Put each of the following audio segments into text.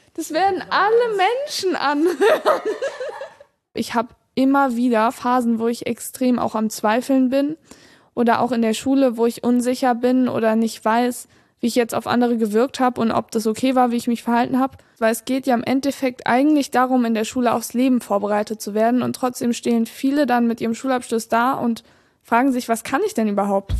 Das werden alle Menschen anhören. Ich habe immer wieder Phasen, wo ich extrem auch am Zweifeln bin oder auch in der Schule, wo ich unsicher bin oder nicht weiß, wie ich jetzt auf andere gewirkt habe und ob das okay war, wie ich mich verhalten habe. Weil es geht ja im Endeffekt eigentlich darum, in der Schule aufs Leben vorbereitet zu werden und trotzdem stehen viele dann mit ihrem Schulabschluss da und fragen sich, was kann ich denn überhaupt?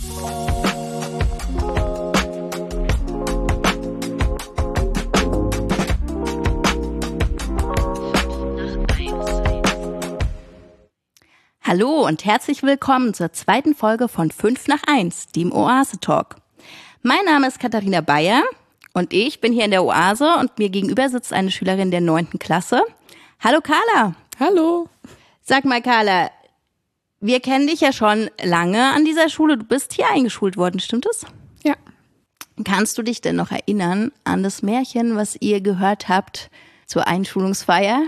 Hallo und herzlich willkommen zur zweiten Folge von 5 nach 1, dem Oase Talk. Mein Name ist Katharina Bayer und ich bin hier in der Oase und mir gegenüber sitzt eine Schülerin der 9. Klasse. Hallo Carla. Hallo. Sag mal Carla, wir kennen dich ja schon lange an dieser Schule. Du bist hier eingeschult worden, stimmt es? Ja. Kannst du dich denn noch erinnern an das Märchen, was ihr gehört habt zur Einschulungsfeier?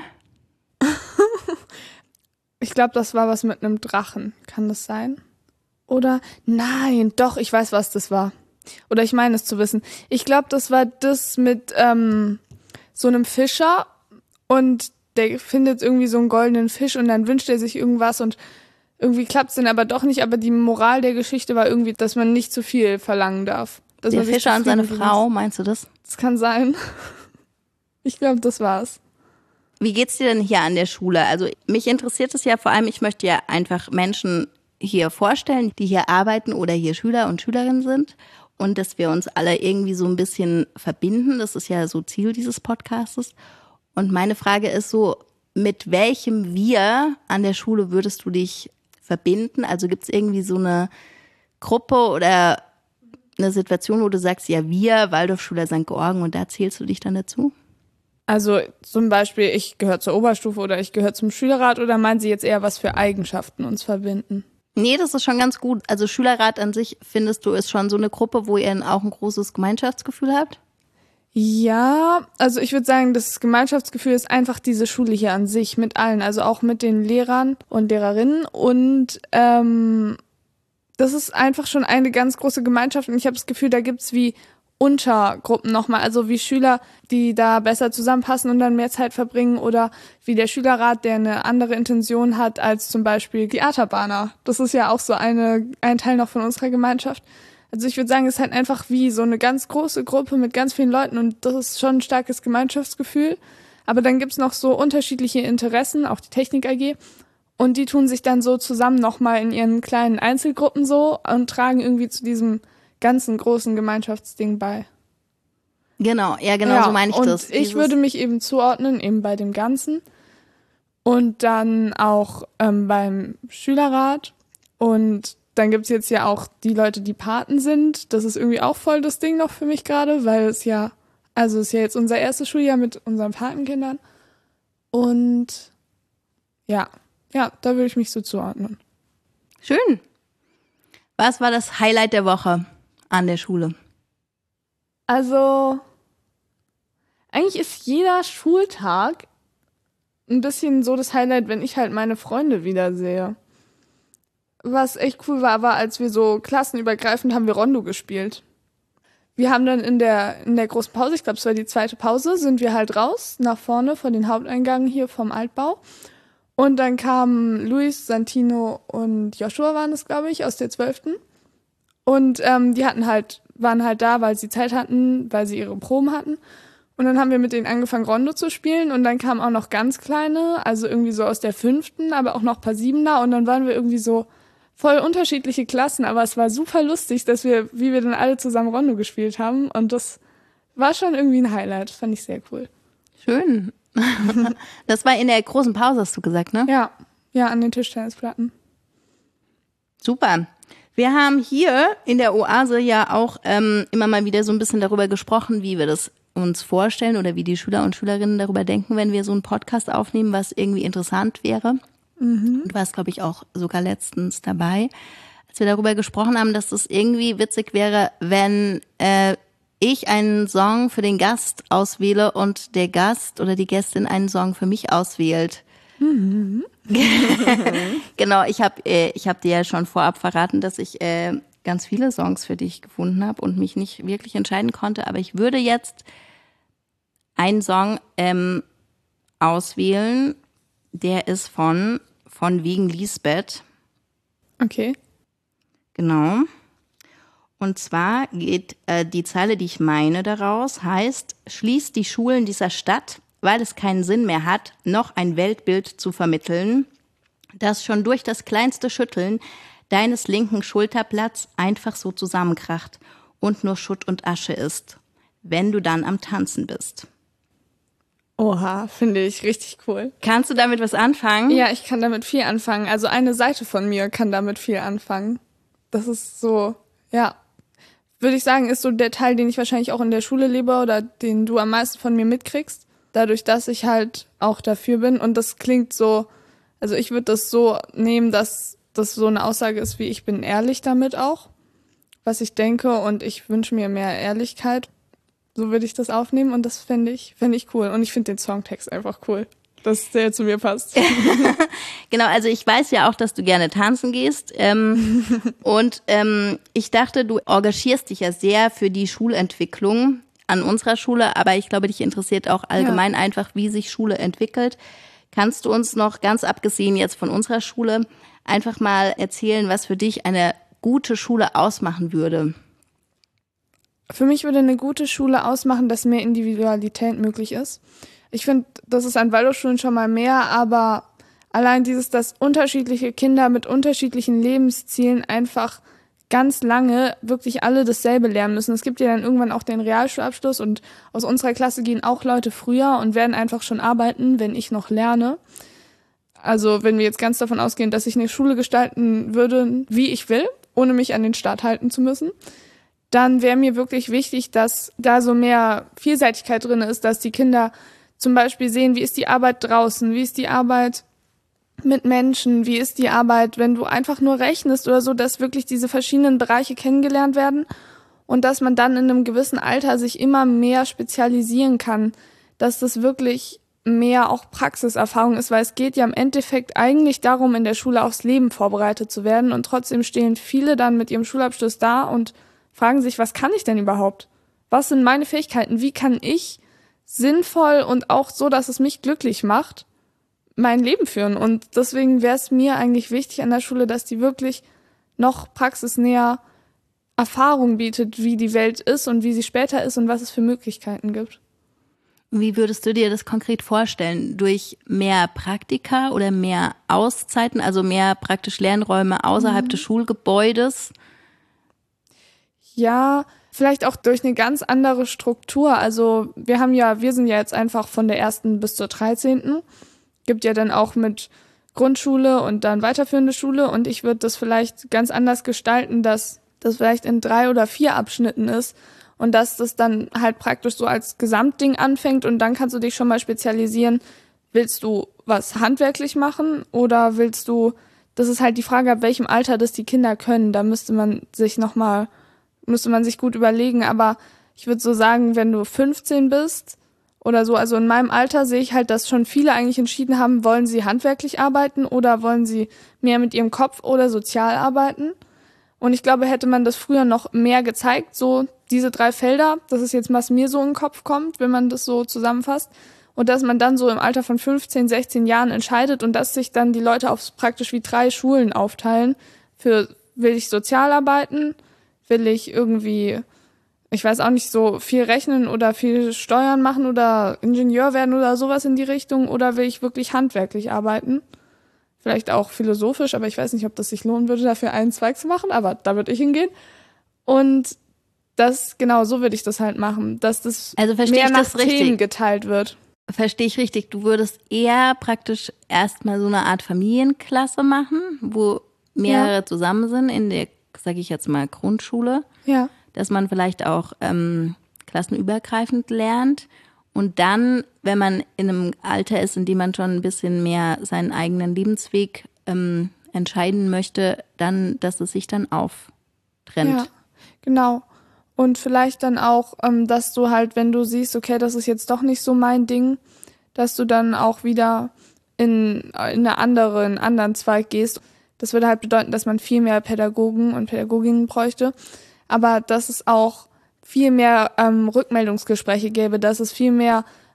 Ich glaube, das war was mit einem Drachen. Kann das sein? Oder? Nein, doch, ich weiß, was das war. Oder ich meine es zu wissen. Ich glaube, das war das mit so einem Fischer und der findet irgendwie so einen goldenen Fisch und dann wünscht er sich irgendwas und irgendwie klappt es dann aber doch nicht. Aber die Moral der Geschichte war irgendwie, dass man nicht zu viel verlangen darf. Dass Der Fischer und seine Frau, meinst du das? Das kann sein. Ich glaube, das war's. Wie geht's dir denn hier an der Schule? Also mich interessiert es ja vor allem, ich möchte ja einfach Menschen hier vorstellen, die hier arbeiten oder hier Schüler und Schülerinnen sind und dass wir uns alle irgendwie so ein bisschen verbinden. Das ist ja so Ziel dieses Podcastes. Und meine Frage ist so, mit welchem Wir an der Schule würdest du dich verbinden? Also gibt's irgendwie so eine Gruppe oder eine Situation, wo du sagst, ja wir, Waldorfschule St. Georgen und da zählst du dich dann dazu? Also zum Beispiel, ich gehöre zur Oberstufe oder ich gehöre zum Schülerrat oder meinen Sie jetzt eher, was für Eigenschaften uns verbinden? Nee, das ist schon ganz gut. Also Schülerrat an sich, findest du, ist schon so eine Gruppe, wo ihr auch ein großes Gemeinschaftsgefühl habt? Ja, also ich würde sagen, das Gemeinschaftsgefühl ist einfach diese Schule hier an sich mit allen, also auch mit den Lehrern und Lehrerinnen und das ist einfach schon eine ganz große Gemeinschaft und ich habe das Gefühl, da gibt's wie Untergruppen nochmal, also wie Schüler, die da besser zusammenpassen und dann mehr Zeit verbringen oder wie der Schülerrat, der eine andere Intention hat als zum Beispiel Theaterbahner. Das ist ja auch so ein Teil noch von unserer Gemeinschaft. Also ich würde sagen, es ist halt einfach wie so eine ganz große Gruppe mit ganz vielen Leuten und das ist schon ein starkes Gemeinschaftsgefühl. Aber dann gibt's noch so unterschiedliche Interessen, auch die Technik AG. Und die tun sich dann so zusammen nochmal in ihren kleinen Einzelgruppen so und tragen irgendwie zu diesem ganzen großen Gemeinschaftsding bei. Genau, ja genau, so meine ich das. Und ich würde mich eben zuordnen, eben bei dem Ganzen und dann auch beim Schülerrat und dann gibt's jetzt ja auch die Leute, die Paten sind. Das ist irgendwie auch voll das Ding noch für mich gerade, weil es ist ja jetzt unser erstes Schuljahr mit unseren Patenkindern und ja, da würde ich mich so zuordnen. Schön. Was war das Highlight der Woche an der Schule? Also, eigentlich ist jeder Schultag ein bisschen so das Highlight, wenn ich halt meine Freunde wiedersehe. Was echt cool war, als wir so klassenübergreifend haben wir Rondo gespielt. Wir haben dann in der großen Pause, ich glaube es war die zweite Pause, sind wir halt raus, nach vorne vor den Haupteingang hier vom Altbau. Und dann kamen Luis, Santino und Joshua waren es, glaube ich, aus der 12. Und die waren halt da, weil sie Zeit hatten, weil sie ihre Proben hatten. Und dann haben wir mit denen angefangen, Rondo zu spielen. Und dann kamen auch noch ganz kleine, also irgendwie so aus der 5., aber auch noch ein paar 7er. Und dann waren wir irgendwie so voll unterschiedliche Klassen. Aber es war super lustig, wie wir dann alle zusammen Rondo gespielt haben. Und das war schon irgendwie ein Highlight. Fand ich sehr cool. Schön. Das war in der großen Pause, hast du gesagt, ne? Ja, an den Tischtennisplatten. Super. Wir haben hier in der Oase ja auch immer mal wieder so ein bisschen darüber gesprochen, wie wir das uns vorstellen oder wie die Schüler und Schülerinnen darüber denken, wenn wir so einen Podcast aufnehmen, was irgendwie interessant wäre. Du warst, glaube ich, auch sogar letztens dabei, als wir darüber gesprochen haben, dass es irgendwie witzig wäre, wenn ich einen Song für den Gast auswähle und der Gast oder die Gästin einen Song für mich auswählt. Genau, ich hab dir ja schon vorab verraten, dass ich ganz viele Songs für dich gefunden habe und mich nicht wirklich entscheiden konnte. Aber ich würde jetzt einen Song auswählen, der ist von wegen Lisbeth. Okay. Genau. Und zwar geht die Zeile, die ich meine, daraus, heißt: Schließt die Schulen dieser Stadt, weil es keinen Sinn mehr hat, noch ein Weltbild zu vermitteln, das schon durch das kleinste Schütteln deines linken Schulterblatts einfach so zusammenkracht und nur Schutt und Asche ist, wenn du dann am Tanzen bist. Oha, finde ich richtig cool. Kannst du damit was anfangen? Ja, ich kann damit viel anfangen. Also eine Seite von mir kann damit viel anfangen. Das ist so, ja, würde ich sagen, ist so der Teil, den ich wahrscheinlich auch in der Schule lebe oder den du am meisten von mir mitkriegst. Dadurch, dass ich halt auch dafür bin. Und das klingt so, also ich würde das so nehmen, dass das so eine Aussage ist, wie ich bin ehrlich damit auch, was ich denke, und ich wünsche mir mehr Ehrlichkeit. So würde ich das aufnehmen und das fände ich cool. Und ich finde den Songtext einfach cool, dass der zu mir passt. Genau, also ich weiß ja auch, dass du gerne tanzen gehst. Und ich dachte, du engagierst dich ja sehr für die Schulentwicklung an unserer Schule, aber ich glaube, dich interessiert auch allgemein einfach, wie sich Schule entwickelt. Kannst du uns noch, ganz abgesehen jetzt von unserer Schule, einfach mal erzählen, was für dich eine gute Schule ausmachen würde? Für mich würde eine gute Schule ausmachen, dass mehr Individualität möglich ist. Ich finde, das ist an Waldorfschulen schon mal mehr, aber allein dass unterschiedliche Kinder mit unterschiedlichen Lebenszielen einfach ganz lange wirklich alle dasselbe lernen müssen. Es gibt ja dann irgendwann auch den Realschulabschluss und aus unserer Klasse gehen auch Leute früher und werden einfach schon arbeiten, wenn ich noch lerne. Also wenn wir jetzt ganz davon ausgehen, dass ich eine Schule gestalten würde, wie ich will, ohne mich an den Staat halten zu müssen, dann wäre mir wirklich wichtig, dass da so mehr Vielseitigkeit drin ist, dass die Kinder zum Beispiel sehen, wie ist die Arbeit draußen, wie ist die Arbeit mit Menschen, wie ist die Arbeit, wenn du einfach nur rechnest oder so, dass wirklich diese verschiedenen Bereiche kennengelernt werden und dass man dann in einem gewissen Alter sich immer mehr spezialisieren kann, dass das wirklich mehr auch Praxiserfahrung ist, weil es geht ja im Endeffekt eigentlich darum, in der Schule aufs Leben vorbereitet zu werden und trotzdem stehen viele dann mit ihrem Schulabschluss da und fragen sich, was kann ich denn überhaupt? Was sind meine Fähigkeiten? Wie kann ich sinnvoll und auch so, dass es mich glücklich macht, mein Leben führen? Und deswegen wäre es mir eigentlich wichtig an der Schule, dass die wirklich noch praxisnäher Erfahrung bietet, wie die Welt ist und wie sie später ist und was es für Möglichkeiten gibt. Wie würdest du dir das konkret vorstellen? Durch mehr Praktika oder mehr Auszeiten, also mehr praktisch Lernräume außerhalb des Schulgebäudes? Ja, vielleicht auch durch eine ganz andere Struktur. Also wir sind ja jetzt einfach von der 1. bis zur 13. Gibt ja dann auch mit Grundschule und dann weiterführende Schule. Und ich würde das vielleicht ganz anders gestalten, dass das vielleicht in 3 oder 4 Abschnitten ist. Und dass das dann halt praktisch so als Gesamtding anfängt und dann kannst du dich schon mal spezialisieren. Willst du was handwerklich machen oder das ist halt die Frage, ab welchem Alter das die Kinder können. Da müsste man sich gut überlegen. Aber ich würde so sagen, wenn du 15 bist oder so, also in meinem Alter sehe ich halt, dass schon viele eigentlich entschieden haben, wollen sie handwerklich arbeiten oder wollen sie mehr mit ihrem Kopf oder sozial arbeiten. Und ich glaube, hätte man das früher noch mehr gezeigt, so diese 3 Felder, das ist jetzt, was mir so in den Kopf kommt, wenn man das so zusammenfasst, und dass man dann so im Alter von 15, 16 Jahren entscheidet und dass sich dann die Leute auf praktisch wie 3 Schulen aufteilen. Will ich sozial arbeiten, will ich irgendwie, ich weiß auch nicht, so viel rechnen oder viel Steuern machen oder Ingenieur werden oder sowas in die Richtung, oder will ich wirklich handwerklich arbeiten? Vielleicht auch philosophisch, aber ich weiß nicht, ob das sich lohnen würde, dafür einen Zweig zu machen, aber da würde ich hingehen. Und genau, so würde ich das halt machen, dass das also mehr nach Themen geteilt wird. Verstehe ich richtig, du würdest eher praktisch erstmal so eine Art Familienklasse machen, wo mehrere zusammen sind in der, sage ich jetzt mal, Grundschule. Ja. Dass man vielleicht auch klassenübergreifend lernt. Und dann, wenn man in einem Alter ist, in dem man schon ein bisschen mehr seinen eigenen Lebensweg entscheiden möchte, dann, dass es sich dann auftrennt. Ja, genau. Und vielleicht dann auch, dass du halt, wenn du siehst, okay, das ist jetzt doch nicht so mein Ding, dass du dann auch wieder in einen anderen Zweig gehst. Das würde halt bedeuten, dass man viel mehr Pädagogen und Pädagoginnen bräuchte. Aber dass es auch viel mehr Rückmeldungsgespräche gäbe, dass es viel mehr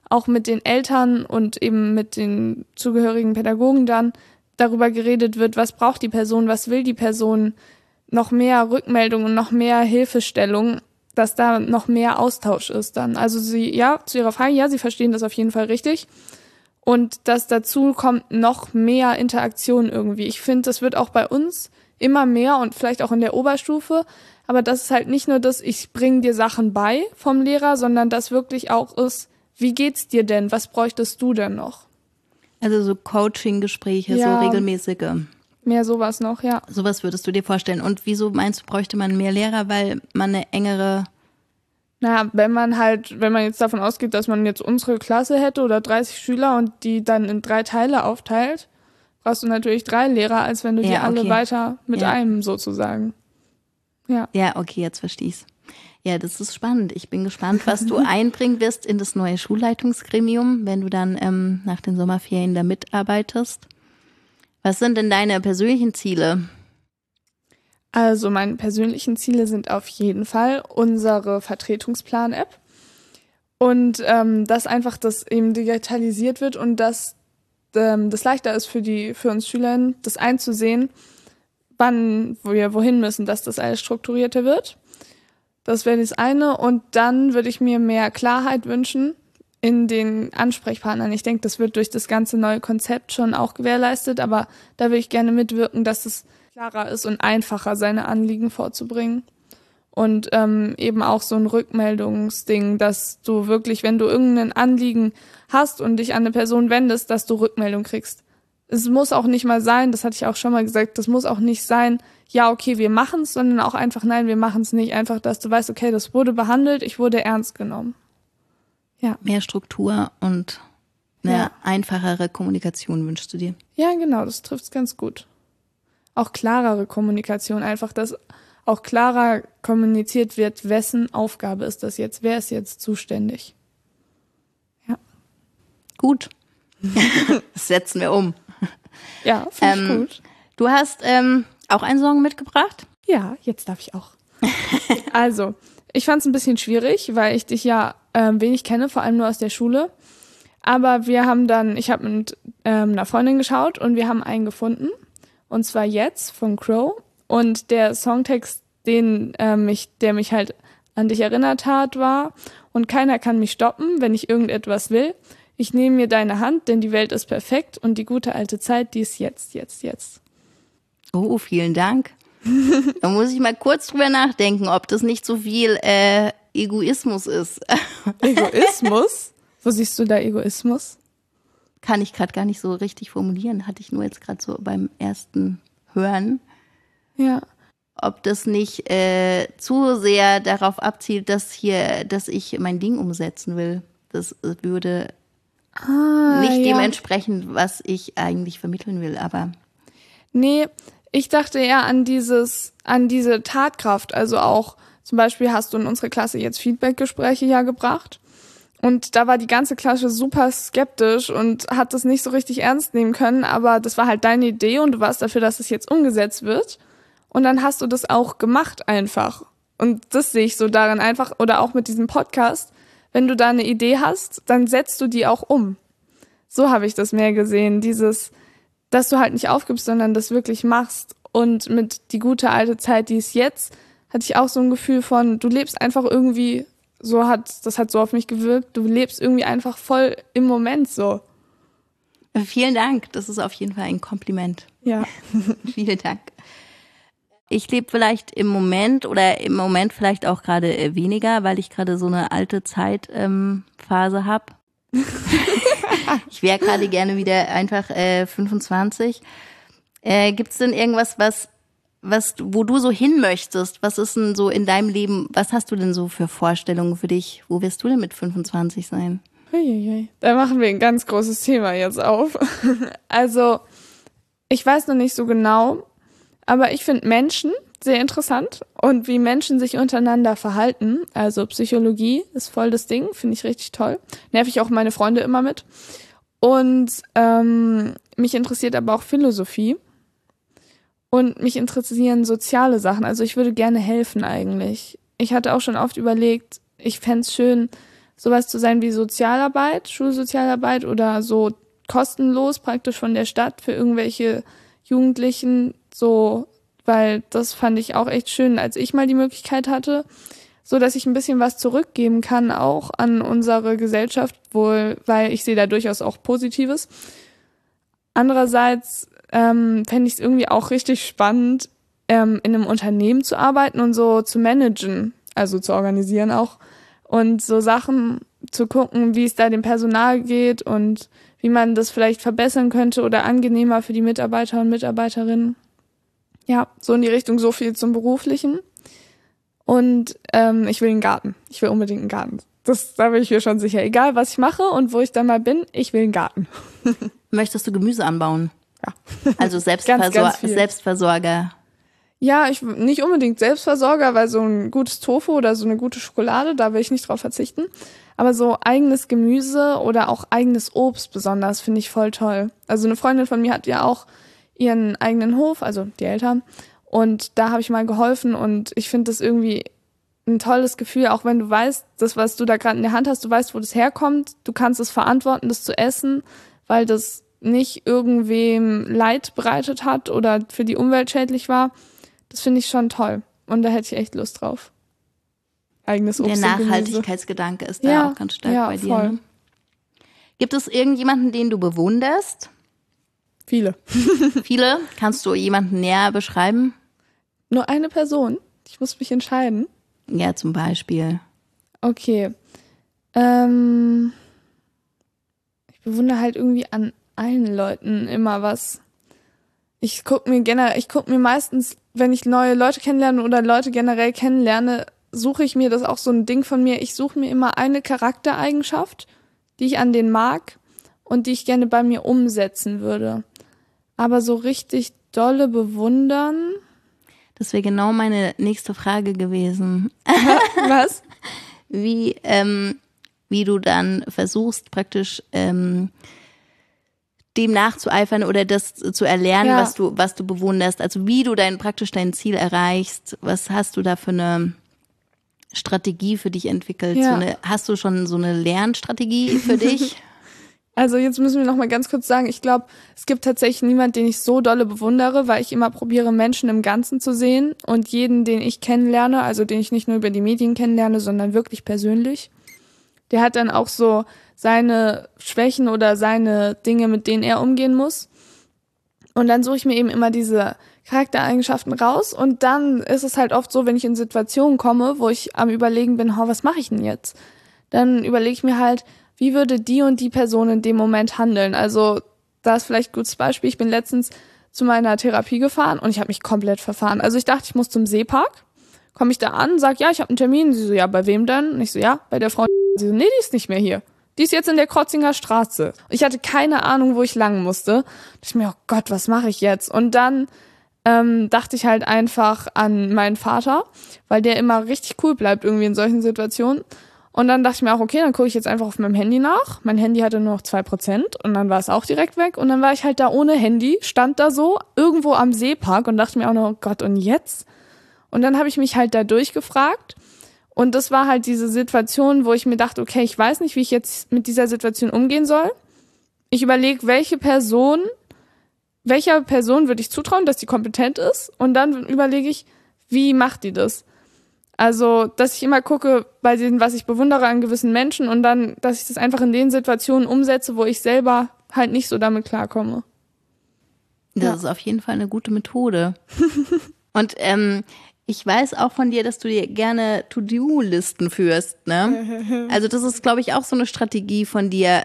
auch mit den Eltern und eben mit den zugehörigen Pädagogen dann darüber geredet wird, was braucht die Person, was will die Person, noch mehr Rückmeldungen, noch mehr Hilfestellung, dass da noch mehr Austausch ist dann. Also zu ihrer Frage, ja, sie verstehen das auf jeden Fall richtig. Und dass dazu kommt noch mehr Interaktion irgendwie. Ich finde, das wird auch bei uns immer mehr und vielleicht auch in der Oberstufe. Aber das ist halt nicht nur das, ich bringe dir Sachen bei vom Lehrer, sondern das wirklich auch ist, wie geht's dir denn? Was bräuchtest du denn noch? Also so Coaching-Gespräche, Ja, so regelmäßige. mehr sowas noch, ja. Sowas würdest du dir vorstellen. Und wieso meinst du, bräuchte man mehr Lehrer, weil man eine engere... Naja, wenn man jetzt davon ausgeht, dass man jetzt unsere Klasse hätte oder 30 Schüler und die dann in 3 Teile aufteilt, brauchst du natürlich 3 Lehrer, als wenn du die alle weiter mit einem sozusagen. Ja. Ja, okay, jetzt verstehe ich's. Ja, das ist spannend. Ich bin gespannt, was du einbringen wirst in das neue Schulleitungsgremium, wenn du dann nach den Sommerferien da mitarbeitest. Was sind denn deine persönlichen Ziele? Also meine persönlichen Ziele sind auf jeden Fall unsere Vertretungsplan-App und dass einfach das eben digitalisiert wird und dass das leichter ist für uns Schülerinnen, das einzusehen, wann wir wohin müssen, dass das alles strukturierter wird. Das wäre das eine. Und dann würde ich mir mehr Klarheit wünschen in den Ansprechpartnern. Ich denke, das wird durch das ganze neue Konzept schon auch gewährleistet, aber da würde ich gerne mitwirken, dass es klarer ist und einfacher, seine Anliegen vorzubringen. Und eben auch so ein Rückmeldungsding, dass du wirklich, wenn du irgendein Anliegen hast und dich an eine Person wendest, dass du Rückmeldung kriegst. Es muss auch nicht mal sein, das hatte ich auch schon mal gesagt, das muss auch nicht sein, ja, okay, wir machen es, sondern auch einfach, nein, wir machen es nicht. Einfach, dass du weißt, okay, das wurde behandelt, ich wurde ernst genommen. Ja. Mehr Struktur und eine einfachere Kommunikation wünschst du dir? Ja, genau, das trifft es ganz gut. Auch klarere Kommunikation, einfach, dass auch klarer kommuniziert wird, wessen Aufgabe ist das jetzt, wer ist jetzt zuständig. Ja. Gut. Das setzen wir um. Ja, finde ich gut. Du hast auch einen Song mitgebracht? Ja, jetzt darf ich auch. Also, ich fand es ein bisschen schwierig, weil ich dich ja wenig kenne, vor allem nur aus der Schule. Aber ich habe mit einer Freundin geschaut und wir haben einen gefunden. Und zwar Jetzt von Crow. Und der Songtext, der mich halt an dich erinnert hat, war: Und keiner kann mich stoppen, wenn ich irgendetwas will. Ich nehme mir deine Hand, denn die Welt ist perfekt und die gute alte Zeit, die ist jetzt, jetzt, jetzt. Oh, vielen Dank. Da muss ich mal kurz drüber nachdenken, ob das nicht so viel Egoismus ist. Egoismus? Wo siehst du da Egoismus? Kann ich gerade gar nicht so richtig formulieren. Hatte ich nur jetzt gerade so beim ersten Hören. Ja. Ob das nicht zu sehr darauf abzielt, dass ich mein Ding umsetzen will. Das würde nicht dem entsprechen, was ich eigentlich vermitteln will, aber. Nee, ich dachte eher an diese Tatkraft. Also auch, zum Beispiel hast du in unsere Klasse jetzt Feedbackgespräche ja gebracht. Und da war die ganze Klasse super skeptisch und hat das nicht so richtig ernst nehmen können. Aber das war halt deine Idee und du warst dafür, dass es jetzt umgesetzt wird. Und dann hast du das auch gemacht einfach. Und das sehe ich so darin einfach, oder auch mit diesem Podcast. Wenn du da eine Idee hast, dann setzt du die auch um. So habe ich das mehr gesehen. Dass du halt nicht aufgibst, sondern das wirklich machst. Und mit die gute alte Zeit, die ist jetzt, hatte ich auch so ein Gefühl von, du lebst einfach irgendwie, das hat so auf mich gewirkt, du lebst irgendwie einfach voll im Moment so. Vielen Dank, das ist auf jeden Fall ein Kompliment. Ja. Vielen Dank. Ich lebe vielleicht im Moment vielleicht auch gerade weniger, weil ich gerade so eine alte Zeitphase habe. Ich wäre gerade gerne wieder einfach 25. Gibt's denn irgendwas, wo du so hin möchtest? Was ist denn so in deinem Leben, was hast du denn so für Vorstellungen für dich? Wo wirst du denn mit 25 sein? Da machen wir ein ganz großes Thema jetzt auf. Also, ich weiß noch nicht so genau, aber ich finde Menschen sehr interessant und wie Menschen sich untereinander verhalten. Also Psychologie ist voll das Ding, finde ich richtig toll. Nerv ich auch meine Freunde immer mit. Und mich interessiert aber auch Philosophie. Und mich interessieren soziale Sachen. Also ich würde gerne helfen eigentlich. Ich hatte auch schon oft überlegt, ich fände es schön, sowas zu sein wie Sozialarbeit, Schulsozialarbeit oder so kostenlos praktisch von der Stadt für irgendwelche Jugendlichen, so, weil das fand ich auch echt schön, als ich mal die Möglichkeit hatte, so dass ich ein bisschen was zurückgeben kann auch an unsere Gesellschaft, wohl, weil ich sehe da durchaus auch Positives. Andererseits fände ich es irgendwie auch richtig spannend, in einem Unternehmen zu arbeiten und so zu managen, also zu organisieren auch und so Sachen zu gucken, wie es da dem Personal geht und wie man das vielleicht verbessern könnte oder angenehmer für die Mitarbeiter und Mitarbeiterinnen. Ja, so in die Richtung, so viel zum Beruflichen. Und ich will einen Garten. Ich will unbedingt einen Garten. Da bin ich mir schon sicher. Egal, was ich mache und wo ich dann mal bin, ich will einen Garten. Möchtest du Gemüse anbauen? Ja. Also Ganz viel. Selbstversorger. Ja, ich nicht unbedingt Selbstversorger, weil so ein gutes Tofu oder so eine gute Schokolade, da will ich nicht drauf verzichten. Aber so eigenes Gemüse oder auch eigenes Obst besonders finde ich voll toll. Also eine Freundin von mir hat ja auch ihren eigenen Hof, also die Eltern. Und da habe ich mal geholfen und ich finde das irgendwie ein tolles Gefühl, auch wenn du weißt, das, was du da gerade in der Hand hast, du weißt, wo das herkommt, du kannst es verantworten, das zu essen, weil das nicht irgendwem Leid bereitet hat oder für die Umwelt schädlich war. Das finde ich schon toll und da hätte ich echt Lust drauf. Eigenes Obst. Der Nachhaltigkeitsgedanke ist da auch ganz stark bei dir. Voll. Ne? Gibt es irgendjemanden, den du bewunderst? Viele. Viele? Kannst du jemanden näher beschreiben? Nur eine Person? Ich muss mich entscheiden. Ja, zum Beispiel. Okay. Ich bewundere halt irgendwie an allen Leuten immer was. Ich guck mir meistens, wenn ich neue Leute kennenlerne oder Leute generell kennenlerne, suche ich mir, das ist auch so ein Ding von mir, ich suche mir immer eine Charaktereigenschaft, die ich an denen mag und die ich gerne bei mir umsetzen würde. Aber so richtig dolle bewundern. Das wäre genau meine nächste Frage gewesen. Was? Wie du dann versuchst, praktisch dem nachzueifern oder das zu erlernen, Ja. was du bewunderst. Also wie du praktisch dein Ziel erreichst. Was hast du da für eine Strategie für dich entwickelt? Ja. Hast du schon so eine Lernstrategie für dich? Also jetzt müssen wir noch mal ganz kurz sagen, ich glaube, es gibt tatsächlich niemanden, den ich so dolle bewundere, weil ich immer probiere, Menschen im Ganzen zu sehen und jeden, den ich kennenlerne, also den ich nicht nur über die Medien kennenlerne, sondern wirklich persönlich, der hat dann auch so seine Schwächen oder seine Dinge, mit denen er umgehen muss. Und dann suche ich mir eben immer diese Charaktereigenschaften raus und dann ist es halt oft so, wenn ich in Situationen komme, wo ich am Überlegen bin, was mache ich denn jetzt? Dann überlege ich mir halt, wie würde die und die Person in dem Moment handeln? Also da ist vielleicht ein gutes Beispiel. Ich bin letztens zu meiner Therapie gefahren und ich habe mich komplett verfahren. Also ich dachte, ich muss zum Seepark. Komme ich da an, sag, ja, ich habe einen Termin. Sie so, ja, bei wem denn? Und ich so, ja, bei der Frau. Sie so, nee, die ist nicht mehr hier. Die ist jetzt in der Krotzinger Straße. Ich hatte keine Ahnung, wo ich lang musste. Da dachte ich mir, oh Gott, was mache ich jetzt? Und dann dachte ich halt einfach an meinen Vater, weil der immer richtig cool bleibt irgendwie in solchen Situationen. Und dann dachte ich mir auch, okay, dann gucke ich jetzt einfach auf meinem Handy nach. Mein Handy hatte nur noch 2% und dann war es auch direkt weg. Und dann war ich halt da ohne Handy, stand da so irgendwo am Seepark und dachte mir auch noch, oh Gott, und jetzt? Und dann habe ich mich halt da durchgefragt. Und das war halt diese Situation, wo ich mir dachte, okay, ich weiß nicht, wie ich jetzt mit dieser Situation umgehen soll. Ich überlege, welcher Person würde ich zutrauen, dass die kompetent ist? Und dann überlege ich, wie macht die das? Also, dass ich immer gucke bei dem, was ich bewundere an gewissen Menschen und dann, dass ich das einfach in den Situationen umsetze, wo ich selber halt nicht so damit klarkomme. Das ist auf jeden Fall eine gute Methode. Und ich weiß auch von dir, dass du dir gerne To-Do-Listen führst, ne? Also das ist, glaube ich, auch so eine Strategie von dir,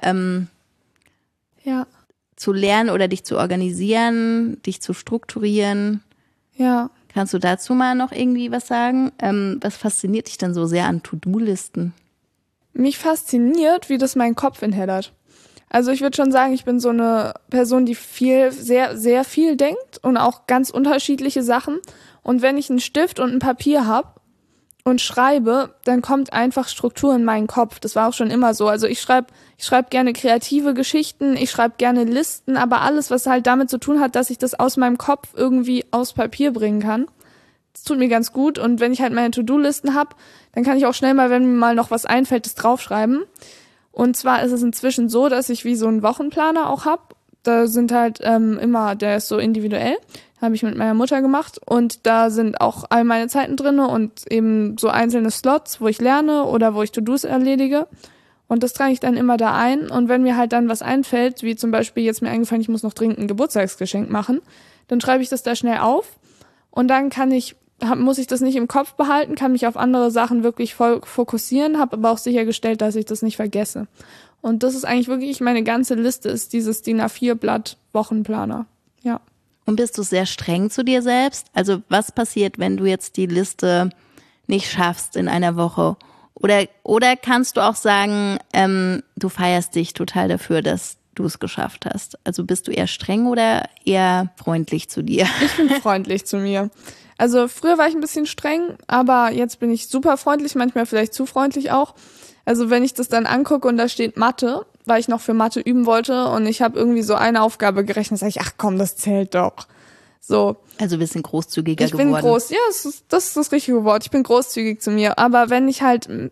Ja. zu lernen oder dich zu organisieren, dich zu strukturieren. Ja. Kannst du dazu mal noch irgendwie was sagen? Was fasziniert dich denn so sehr an To-Do-Listen? Mich fasziniert, wie das mein Kopf inhält. Also ich würde schon sagen, ich bin so eine Person, die sehr, sehr viel denkt und auch ganz unterschiedliche Sachen. Und wenn ich einen Stift und ein Papier habe und schreibe, dann kommt einfach Struktur in meinen Kopf. Das war auch schon immer so. Also ich schreib gerne kreative Geschichten, ich schreibe gerne Listen, aber alles, was halt damit zu tun hat, dass ich das aus meinem Kopf irgendwie aufs Papier bringen kann, Das tut mir ganz gut. Und wenn ich halt meine To-Do-Listen habe, dann kann ich auch schnell mal, wenn mir mal noch was einfällt, das draufschreiben. Und zwar ist es inzwischen so, dass ich wie so einen Wochenplaner auch habe. Da sind halt immer, der ist so individuell, habe ich mit meiner Mutter gemacht. Und da sind auch all meine Zeiten drin und eben so einzelne Slots, wo ich lerne oder wo ich To-Dos erledige. Und das trage ich dann immer da ein. Und wenn mir halt dann was einfällt, wie zum Beispiel jetzt mir eingefallen, ich muss noch dringend ein Geburtstagsgeschenk machen, dann schreibe ich das da schnell auf. Und dann muss ich das nicht im Kopf behalten, kann mich auf andere Sachen wirklich voll fokussieren, habe aber auch sichergestellt, dass ich das nicht vergesse. Und das ist eigentlich wirklich, meine ganze Liste ist dieses DIN A4-Blatt Wochenplaner. Ja. Und bist du sehr streng zu dir selbst? Also was passiert, wenn du jetzt die Liste nicht schaffst in einer Woche? Oder kannst du auch sagen, du feierst dich total dafür, dass du es geschafft hast? Also bist du eher streng oder eher freundlich zu dir? Ich bin freundlich zu mir. Also früher war ich ein bisschen streng, aber jetzt bin ich super freundlich, manchmal vielleicht zu freundlich auch. Also wenn ich das dann angucke und da steht Mathe, weil ich noch für Mathe üben wollte und ich habe irgendwie so eine Aufgabe gerechnet, sage ich, ach komm, das zählt doch. So. Also ein bisschen großzügiger geworden. Ich bin groß, ja, das ist das richtige Wort. Ich bin großzügig zu mir. Aber wenn ich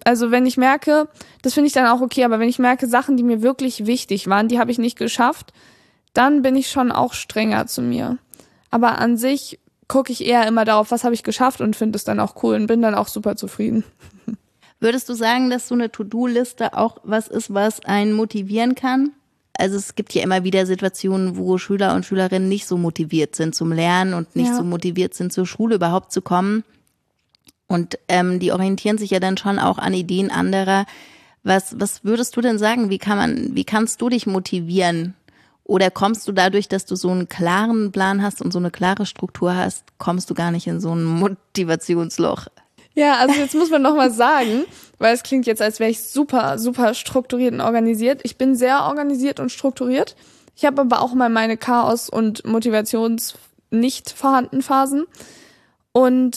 merke, das finde ich dann auch okay, aber wenn ich merke, Sachen, die mir wirklich wichtig waren, die habe ich nicht geschafft, dann bin ich schon auch strenger zu mir. Aber an sich gucke ich eher immer darauf, was habe ich geschafft und finde es dann auch cool und bin dann auch super zufrieden. Würdest du sagen, dass so eine To-Do-Liste auch was ist, was einen motivieren kann? Also es gibt ja immer wieder Situationen, wo Schüler und Schülerinnen nicht so motiviert sind zum Lernen und nicht so motiviert sind, zur Schule überhaupt zu kommen. Und die orientieren sich ja dann schon auch an Ideen anderer. Was würdest du denn sagen? Wie kannst du dich motivieren? Oder kommst du dadurch, dass du so einen klaren Plan hast und so eine klare Struktur hast, kommst du gar nicht in so ein Motivationsloch? Ja, also jetzt muss man nochmal sagen, weil es klingt jetzt, als wäre ich super, super strukturiert und organisiert. Ich bin sehr organisiert und strukturiert. Ich habe aber auch mal meine Chaos- und Motivations-nicht vorhandenen Phasen. Und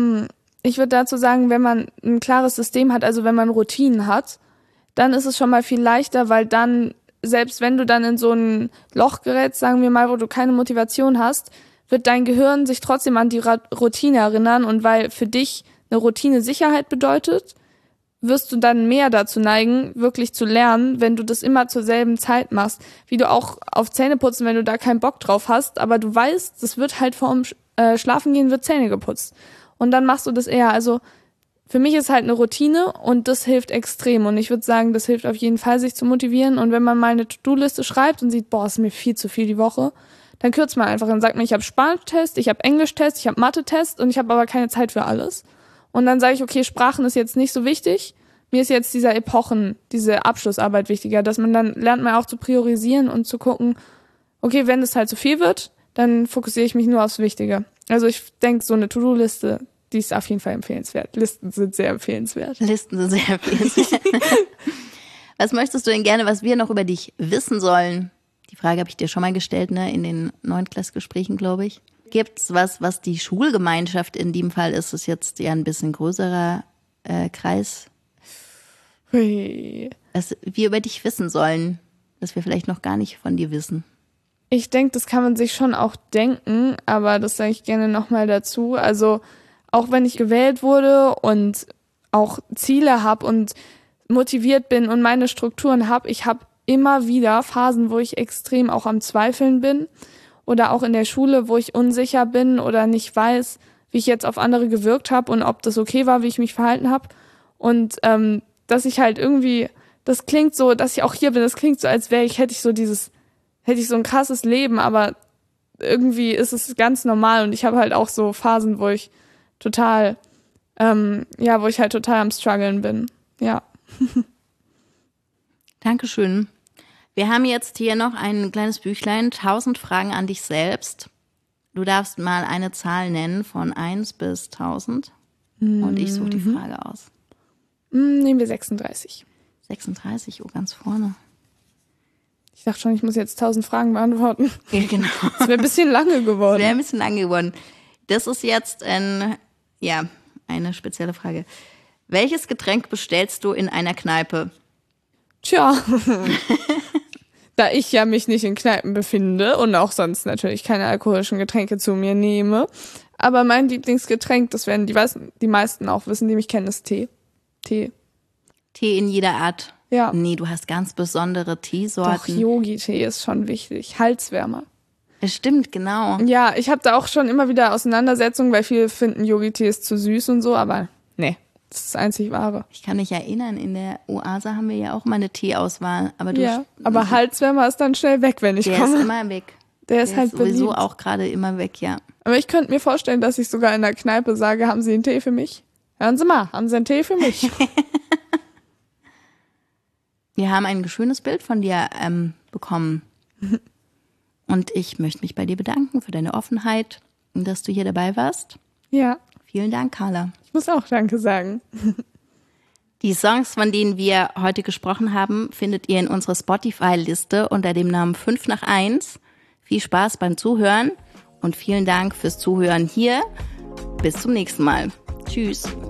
ich würde dazu sagen, wenn man ein klares System hat, also wenn man Routinen hat, dann ist es schon mal viel leichter, weil dann, selbst wenn du dann in so ein Loch gerätst, sagen wir mal, wo du keine Motivation hast, wird dein Gehirn sich trotzdem an die Routine erinnern und weil für dich eine Routine Sicherheit bedeutet, wirst du dann mehr dazu neigen, wirklich zu lernen, wenn du das immer zur selben Zeit machst. Wie du auch auf Zähneputzen, wenn du da keinen Bock drauf hast, aber du weißt, das wird halt vorm Schlafengehen wird Zähne geputzt. Und dann machst du das eher. Also für mich ist halt eine Routine und das hilft extrem. Und ich würde sagen, das hilft auf jeden Fall, sich zu motivieren. Und wenn man mal eine To-Do-Liste schreibt und sieht, boah, ist mir viel zu viel die Woche, dann kürzt man einfach und sagt mir, ich habe Spanisch-Test, ich habe Englisch-Test, ich habe Mathe-Test und ich habe aber keine Zeit für alles. Und dann sage ich, okay, Sprachen ist jetzt nicht so wichtig. Mir ist jetzt diese Abschlussarbeit wichtiger, dass man dann lernt man auch zu priorisieren und zu gucken, okay, wenn es halt zu viel wird, dann fokussiere ich mich nur aufs Wichtige. Also ich denke, so eine To-Do-Liste, die ist auf jeden Fall empfehlenswert. Listen sind sehr empfehlenswert. Was möchtest du denn gerne, was wir noch über dich wissen sollen? Die Frage habe ich dir schon mal gestellt, ne, in den 9-Klass-Gesprächen, glaube ich. Gibt's was die Schulgemeinschaft, in dem Fall ist es jetzt ja ein bisschen größerer Kreis, was wir über dich wissen sollen, das wir vielleicht noch gar nicht von dir wissen? Ich denke, das kann man sich schon auch denken, aber das sage ich gerne nochmal dazu. Also auch wenn ich gewählt wurde und auch Ziele habe und motiviert bin und meine Strukturen habe, ich habe immer wieder Phasen, wo ich extrem auch am Zweifeln bin. Oder auch in der Schule, wo ich unsicher bin oder nicht weiß, wie ich jetzt auf andere gewirkt habe und ob das okay war, wie ich mich verhalten habe. Und dass ich halt irgendwie, das klingt so, dass ich auch hier bin, das klingt so, als hätte ich so ein krasses Leben, aber irgendwie ist es ganz normal und ich habe halt auch so Phasen, wo ich total, wo ich halt total am Struggeln bin. Ja. Dankeschön. Wir haben jetzt hier noch ein kleines Büchlein, 1000 Fragen an dich selbst. Du darfst mal eine Zahl nennen von 1 bis 1000 und ich suche die Frage aus. Nehmen wir 36. 36, oh, ganz vorne. Ich dachte schon, ich muss jetzt 1000 Fragen beantworten. Ja, genau. Das wäre ein bisschen lange geworden. Das ist jetzt eine spezielle Frage. Welches Getränk bestellst du in einer Kneipe? Tja, da ich ja mich nicht in Kneipen befinde und auch sonst natürlich keine alkoholischen Getränke zu mir nehme, Aber mein Lieblingsgetränk, das werden die meisten auch wissen, die mich kennen, ist Tee. Tee. Tee in jeder Art? Ja. Nee, du hast ganz besondere Teesorten. Doch, Yogi-Tee ist schon wichtig. Halswärmer. Es stimmt, genau. Ja, ich habe da auch schon immer wieder Auseinandersetzungen, weil viele finden, Yogi-Tee ist zu süß und so, aber nee, das ist das einzig Wahre. Ich kann mich erinnern, in der Oase haben wir ja auch mal eine Teeauswahl. Aber Halswärmer ist dann schnell weg, wenn ich komme. Der ist immer weg. Der ist halt sowieso beliebt. auch gerade immer weg, ja. Aber ich könnte mir vorstellen, dass ich sogar in der Kneipe sage, haben Sie einen Tee für mich? Hören Sie mal, haben Sie einen Tee für mich? Wir haben ein schönes Bild von dir bekommen. Und ich möchte mich bei dir bedanken für deine Offenheit und dass du hier dabei warst. Ja. Vielen Dank, Carla. Ich muss auch Danke sagen. Die Songs, von denen wir heute gesprochen haben, findet ihr in unserer Spotify-Liste unter dem Namen 5 nach 1. Viel Spaß beim Zuhören und vielen Dank fürs Zuhören hier. Bis zum nächsten Mal. Tschüss.